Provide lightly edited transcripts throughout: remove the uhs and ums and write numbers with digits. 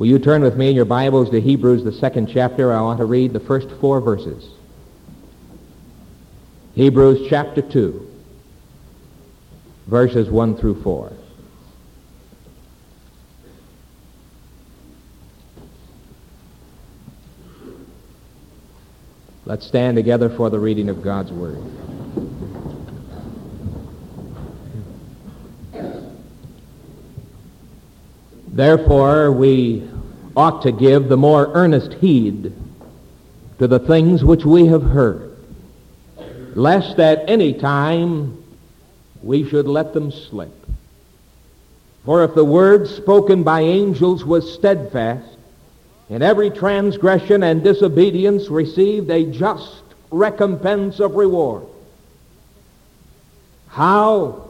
Will you turn with me in your Bibles to Hebrews, the 2nd chapter? I want to read the first 4 verses. Hebrews chapter 2, verses 1 through 4. Let's stand together for the reading of God's Word. Therefore, we ought to give the more earnest heed to the things which we have heard, lest at any time we should let them slip. For if the word spoken by angels was steadfast, and every transgression and disobedience received a just recompense of reward, how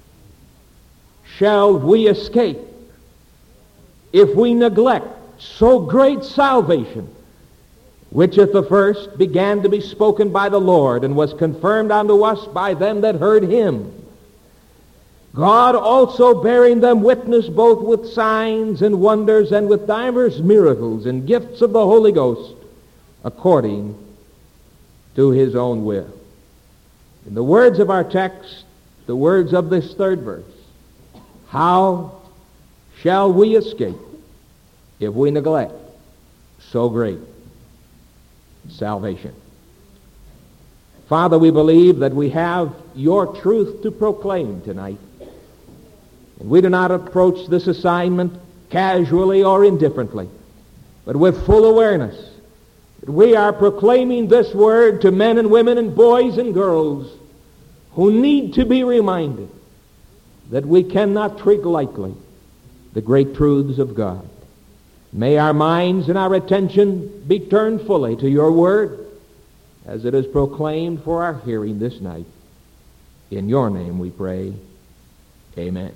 shall we escape if we neglect so great salvation, which at the first began to be spoken by the Lord, and was confirmed unto us by them that heard him? God also bearing them witness both with signs and wonders, and with divers miracles and gifts of the Holy Ghost, according to his own will. In the words of our text, the words of this 3rd verse, how shall we escape if we neglect so great salvation? Father, we believe that we have your truth to proclaim tonight. And we do not approach this assignment casually or indifferently, but with full awareness that we are proclaiming this word to men and women and boys and girls who need to be reminded that we cannot treat lightly the great truths of God. May our minds and our attention be turned fully to your word as it is proclaimed for our hearing this night. In your name we pray. Amen.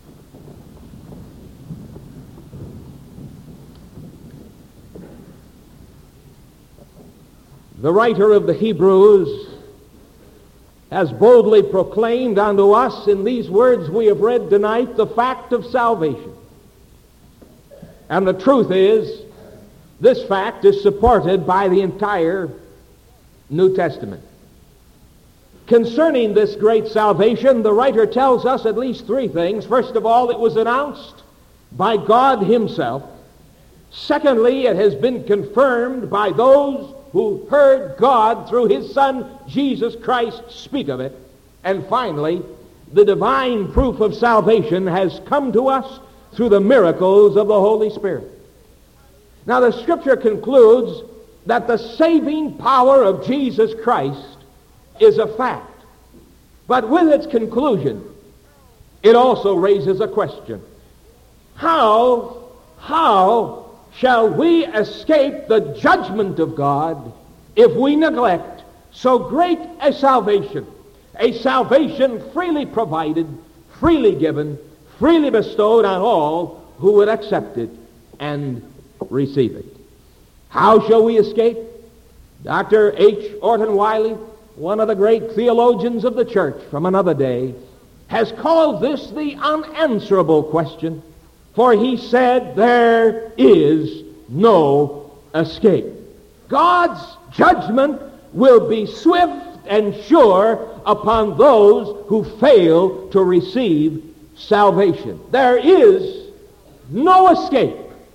The writer of the Hebrews has boldly proclaimed unto us in these words we have read tonight the fact of salvation. And the truth is, this fact is supported by the entire New Testament. Concerning this great salvation, the writer tells us at least 3 things. First of all, it was announced by God himself. Secondly, it has been confirmed by those who heard God through his Son, Jesus Christ, speak of it. And finally, the divine proof of salvation has come to us through the miracles of the Holy Spirit. Now, the Scripture concludes that the saving power of Jesus Christ is a fact. But with its conclusion, it also raises a question. How shall we escape the judgment of God if we neglect so great a salvation freely provided, freely given, freely bestowed on all who would accept it and receive it? How shall we escape? Dr. H. Orton Wiley, one of the great theologians of the church from another day, has called this the unanswerable question, for he said there is no escape. God's judgment will be swift and sure upon those who fail to receive salvation. There is no escape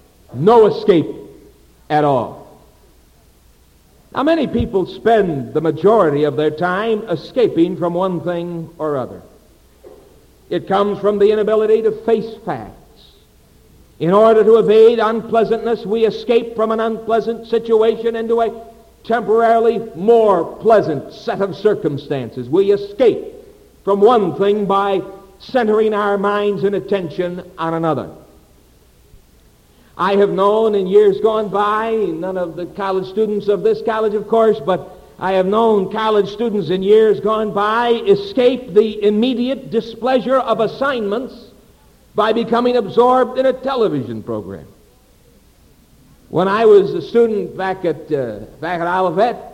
at all. Now, many people spend the majority of their time escaping from one thing or other. It comes from the inability to face facts. In order to evade unpleasantness, we escape from an unpleasant situation into a temporarily more pleasant set of circumstances. We escape from one thing by centering our minds and attention on another. I have known in years gone by, none of the college students of this college, of course, but I have known college students in years gone by escape the immediate displeasure of assignments by becoming absorbed in a television program. When I was a student back at Olivet,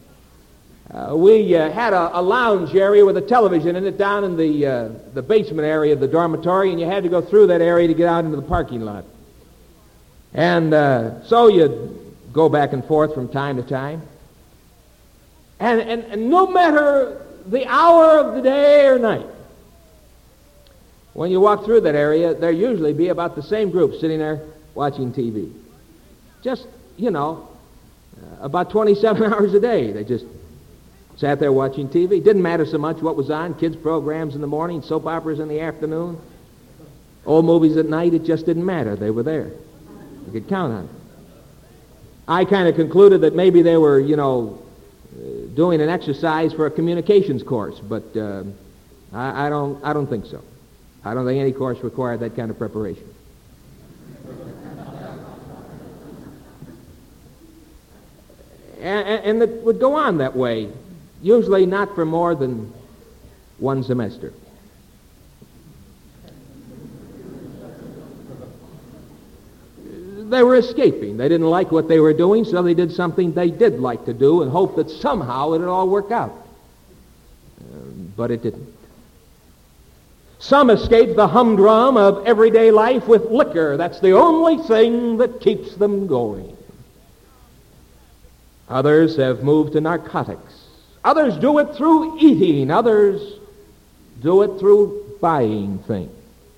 we had a lounge area with a television in it down in the basement area of the dormitory, and you had to go through that area to get out into the parking lot. And so you go back and forth from time to time. And no matter the hour of the day or night, when you walk through that area, there usually be about the same group sitting there watching TV. Just, about 27 hours a day. They just sat there watching TV. Didn't matter so much what was on, kids' programs in the morning, soap operas in the afternoon, old movies at night. It just didn't matter. They were there. You could count on it. I kind of concluded that maybe they were, doing an exercise for a communications course, but I don't think so. I don't think any course required that kind of preparation. And it would go on that way, usually not for more than one semester. They were escaping. They didn't like what they were doing, so they did something they did like to do and hoped that somehow it would all work out. But it didn't. Some escaped the humdrum of everyday life with liquor. That's the only thing that keeps them going. Others have moved to narcotics. Others do it through eating. Others do it through buying things.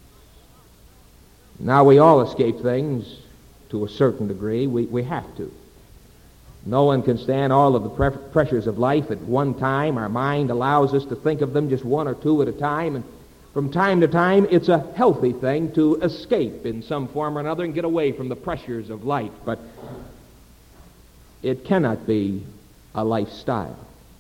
Now we all escape things to a certain degree. We have to. No one can stand all of the pressures of life at one time. Our mind allows us to think of them just one or two at a time, and from time to time it's a healthy thing to escape in some form or another and get away from the pressures of life. But it cannot be a lifestyle.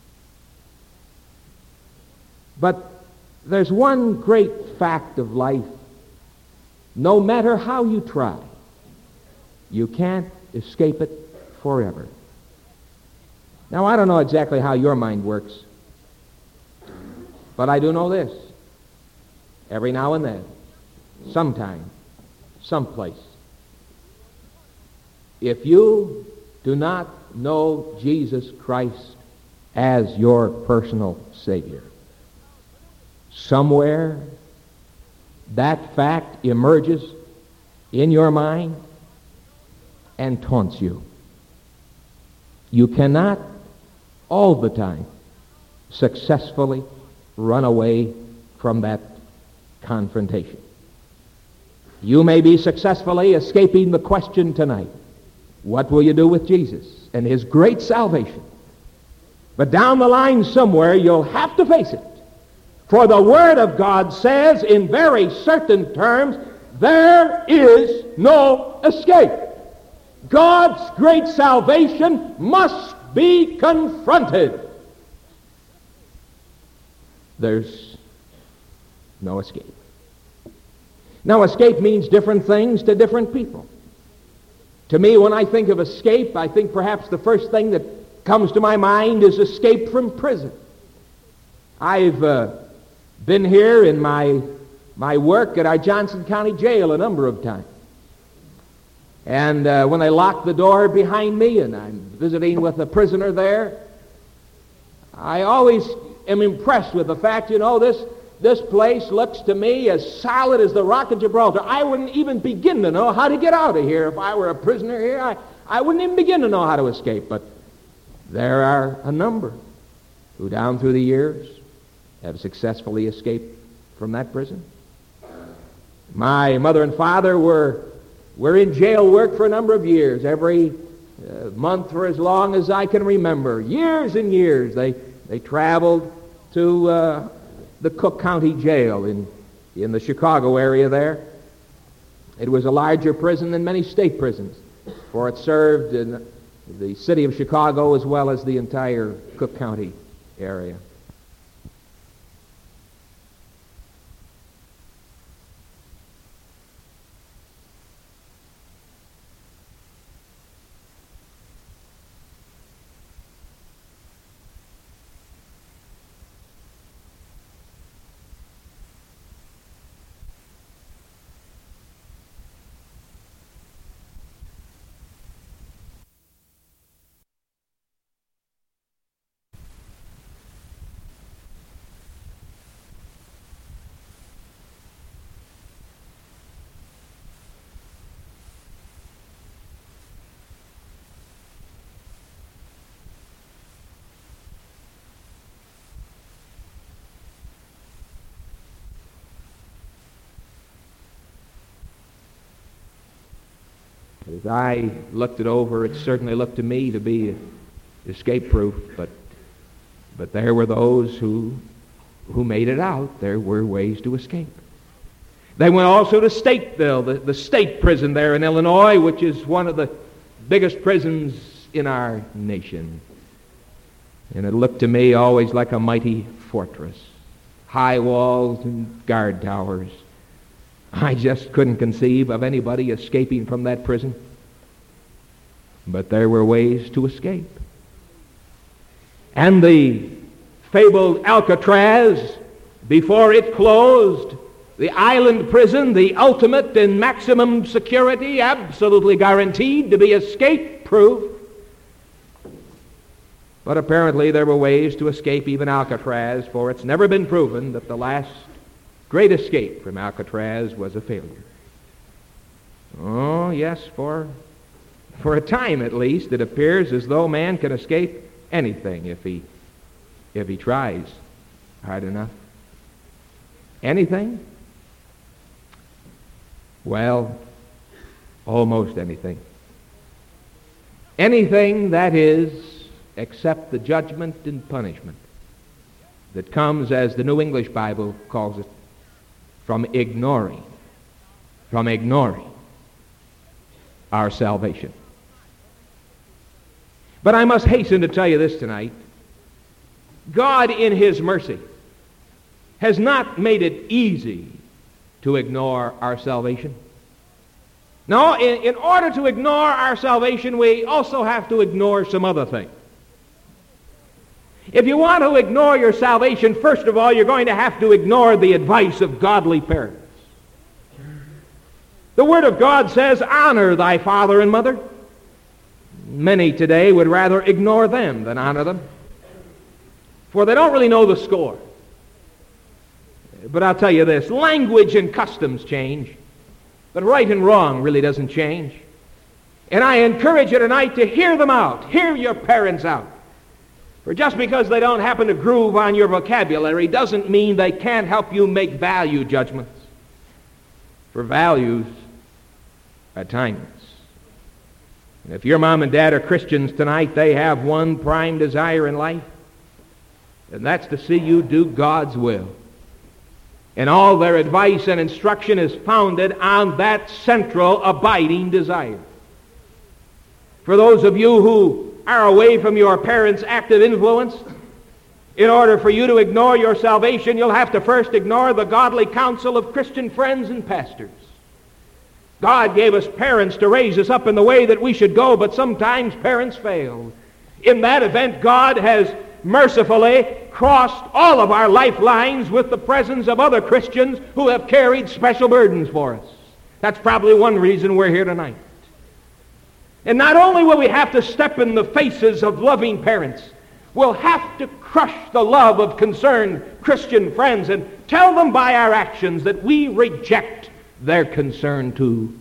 But there's one great fact of life. No matter how you try, you can't escape it forever. Now, I don't know exactly how your mind works, but I do know this. Every now and then, sometime, someplace, if you do not know Jesus Christ as your personal Savior, somewhere that fact emerges in your mind and taunts you. You cannot all the time successfully run away from that confrontation. You may be successfully escaping the question tonight. What will you do with Jesus and his great salvation? But down the line somewhere you'll have to face it. For the Word of God says in very certain terms, there is no escape. God's great salvation must be confronted. There's no escape. Now, escape means different things to different people. To me, when I think of escape, I think perhaps the first thing that comes to my mind is escape from prison. I've been here in my work at our Johnson County Jail a number of times. And when they lock the door behind me and I'm visiting with a prisoner there, I always am impressed with the fact, this place looks to me as solid as the Rock of Gibraltar. I wouldn't even begin to know how to get out of here if I were a prisoner here. I wouldn't even begin to know how to escape. But there are a number who down through the years have successfully escaped from that prison. My mother and father were in jail work for a number of years. Every month for as long as I can remember. Years and years. They traveled to the Cook County Jail in the Chicago area there. It was a larger prison than many state prisons, for it served in the city of Chicago as well as the entire Cook County area. As I looked it over, it certainly looked to me to be escape-proof, but there were those who made it out. There were ways to escape. They went also to Stateville, the state prison there in Illinois, which is one of the biggest prisons in our nation. And it looked to me always like a mighty fortress. High walls and guard towers. I just couldn't conceive of anybody escaping from that prison. But there were ways to escape. And the fabled Alcatraz, before it closed, the island prison, the ultimate and maximum security, absolutely guaranteed to be escape-proof. But apparently there were ways to escape even Alcatraz, for it's never been proven that the last great escape from Alcatraz was a failure. Oh, yes, for a time at least, it appears as though man can escape anything if he tries hard enough. Anything? Well, almost anything. Anything, that is, except the judgment and punishment that comes, as the New English Bible calls it, from ignoring our salvation. But I must hasten to tell you this tonight. God, in His mercy, has not made it easy to ignore our salvation. No, in order to ignore our salvation, we also have to ignore some other things. If you want to ignore your salvation, first of all, you're going to have to ignore the advice of godly parents. The Word of God says, honor thy father and mother. Many today would rather ignore them than honor them, for they don't really know the score. But I'll tell you this, language and customs change, but right and wrong really doesn't change. And I encourage you tonight to hear them out. Hear your parents out. For just because they don't happen to groove on your vocabulary doesn't mean they can't help you make value judgments. For values are timeless. And if your mom and dad are Christians tonight, they have one prime desire in life, and that's to see you do God's will. And all their advice and instruction is founded on that central abiding desire. For those of you who are away from your parents' active influence, in order for you to ignore your salvation, you'll have to first ignore the godly counsel of Christian friends and pastors. God gave us parents to raise us up in the way that we should go, but sometimes parents fail. In that event, God has mercifully crossed all of our lifelines with the presence of other Christians who have carried special burdens for us. That's probably one reason we're here tonight. And not only will we have to step in the faces of loving parents, we'll have to crush the love of concerned Christian friends and tell them by our actions that we reject their concern too.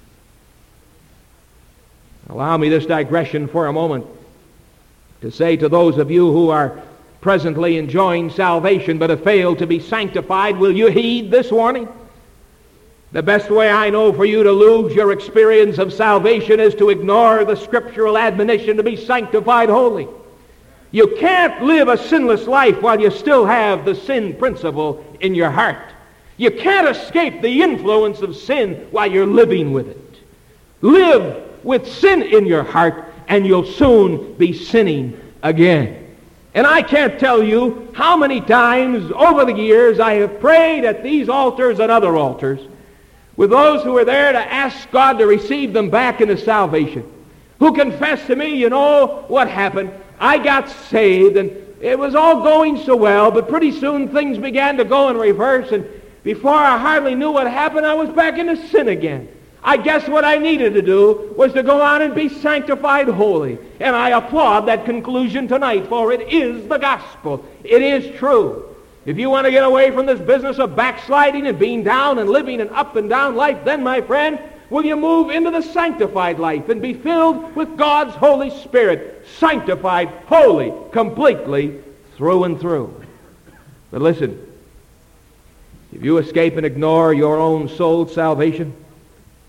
Allow me this digression for a moment to say to those of you who are presently enjoying salvation but have failed to be sanctified, will you heed this warning? The best way I know for you to lose your experience of salvation is to ignore the scriptural admonition to be sanctified holy. You can't live a sinless life while you still have the sin principle in your heart. You can't escape the influence of sin while you're living with it. Live with sin in your heart, and you'll soon be sinning again. And I can't tell you how many times over the years I have prayed at these altars and other altars with those who are there to ask God to receive them back into salvation, who confess to me, you know what happened? I got saved, and it was all going so well, but pretty soon things began to go in reverse, and before I hardly knew what happened, I was back into sin again. I guess what I needed to do was to go on and be sanctified holy. And I applaud that conclusion tonight, for it is the gospel. It is true. If you want to get away from this business of backsliding and being down and living an up and down life, then, my friend, will you move into the sanctified life and be filled with God's Holy Spirit, sanctified, holy, completely, through and through. But listen, if you escape and ignore your own soul's salvation,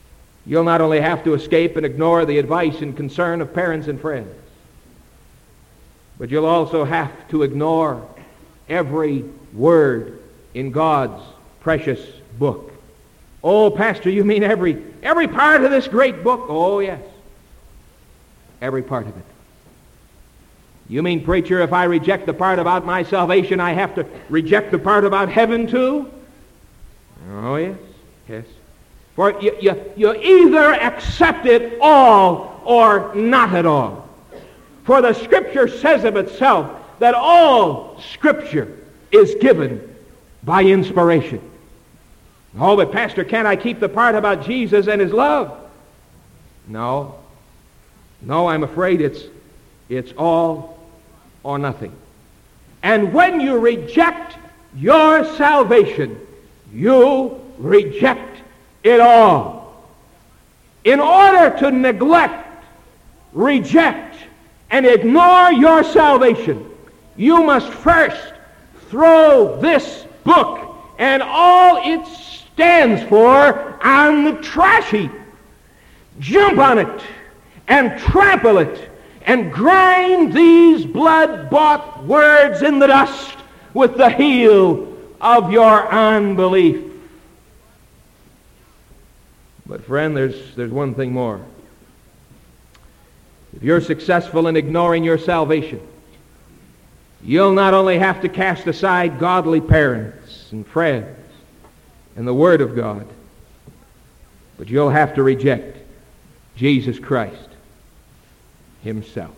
You'll not only have to escape and ignore the advice and concern of parents and friends, but you'll also have to ignore every word in God's precious book. Oh, Pastor, you mean every part of this great book? Oh, yes. Every part of it. You mean, preacher, if I reject the part about my salvation, I have to reject the part about heaven too? Oh, yes. Yes. For you either accept it all or not at all. For the Scripture says of itself that all Scripture is given by inspiration. Oh, but Pastor, can't I keep the part about Jesus and His love? No. No, I'm afraid it's all or nothing. And when you reject your salvation, you reject it all. In order to neglect, reject, and ignore your salvation, you must first throw this book and all it stands for on the trash heap. Jump on it and trample it and grind these blood-bought words in the dust with the heel of your unbelief. But friend, there's one thing more. If you're successful in ignoring your salvation, you'll not only have to cast aside godly parents and friends and the Word of God, but you'll have to reject Jesus Christ Himself.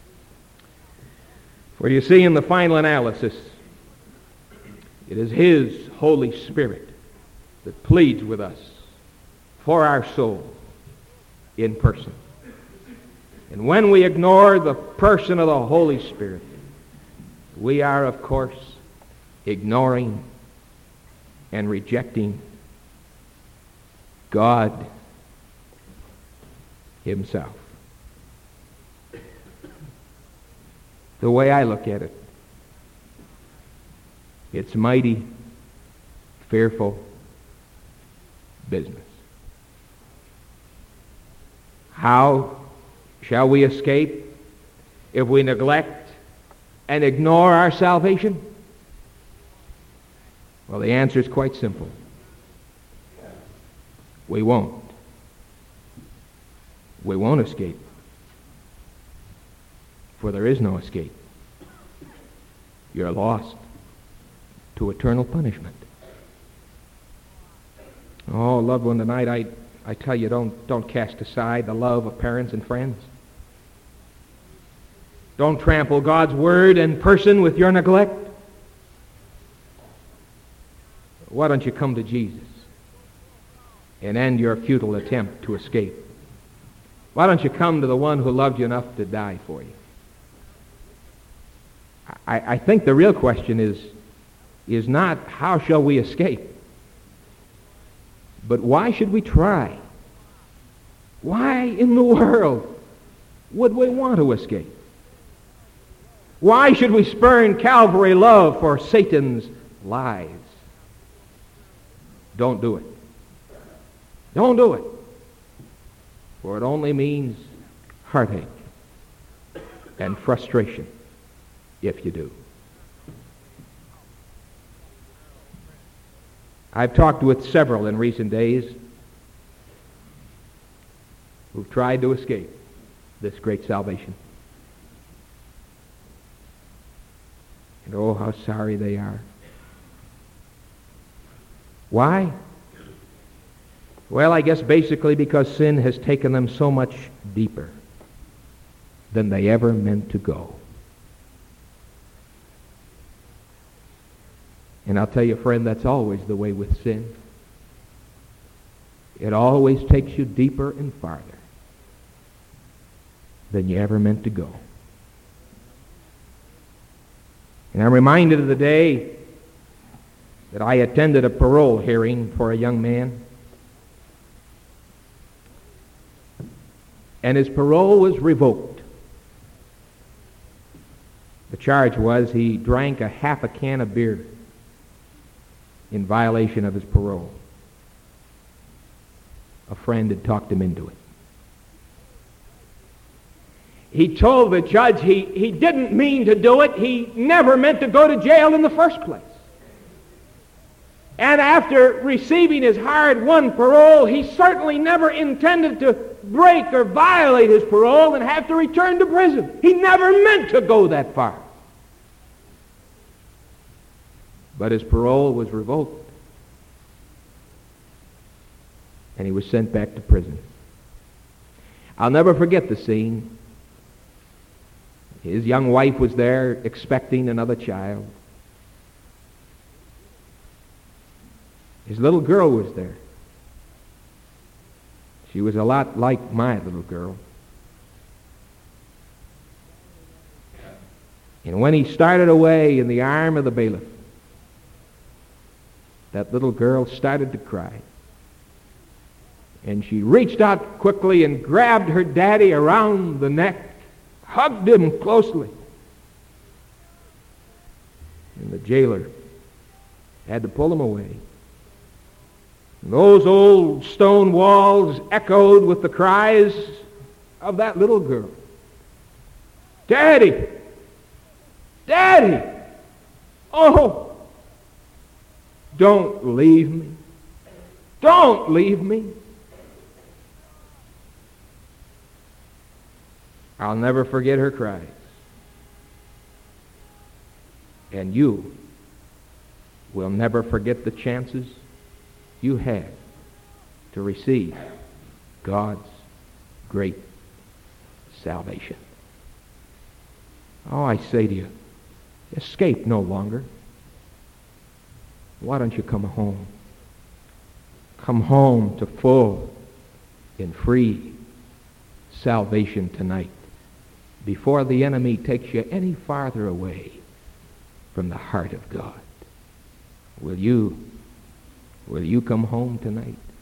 For you see, in the final analysis, it is His Holy Spirit that pleads with us for our soul in person. And when we ignore the person of the Holy Spirit, we are, of course, ignoring and rejecting God Himself. The way I look at it, it's mighty, fearful business. How shall we escape if we neglect and ignore our salvation? Well, the answer is quite simple. We won't. We won't escape. For there is no escape. You're lost to eternal punishment. Oh, loved one, tonight I tell you, don't cast aside the love of parents and friends. Don't trample God's Word and person with your neglect. Why don't you come to Jesus and end your futile attempt to escape? Why don't you come to the one who loved you enough to die for you? I think the real question is not how shall we escape, but why should we try? Why in the world would we want to escape? Why should we spurn Calvary love for Satan's lies? Don't do it. Don't do it. For it only means heartache and frustration if you do. I've talked with several in recent days who've tried to escape this great salvation. And oh, how sorry they are. Why? Well, I guess basically because sin has taken them so much deeper than they ever meant to go. And I'll tell you, friend, that's always the way with sin. It always takes you deeper and farther than you ever meant to go. And I'm reminded of the day that I attended a parole hearing for a young man. And his parole was revoked. The charge was he drank half a can of beer in violation of his parole. A friend had talked him into it. He told the judge he didn't mean to do it. He never meant to go to jail in the first place. And after receiving his hard-won parole, he certainly never intended to break or violate his parole and have to return to prison. He never meant to go that far. But his parole was revoked, and he was sent back to prison. I'll never forget the scene. His young wife was there expecting another child. His little girl was there. She was a lot like my little girl. And when he started away in the arm of the bailiff, that little girl started to cry. And she reached out quickly and grabbed her daddy around the neck, hugged him closely. And the jailer had to pull him away. And those old stone walls echoed with the cries of that little girl. Daddy! Daddy! Oh! Don't leave me. Don't leave me. I'll never forget her cries. And you will never forget the chances you had to receive God's great salvation. Oh, I say to you, escape no longer. Why don't you come home? Come home to full and free salvation tonight, before the enemy takes you any farther away from the heart of God. Will you come home tonight?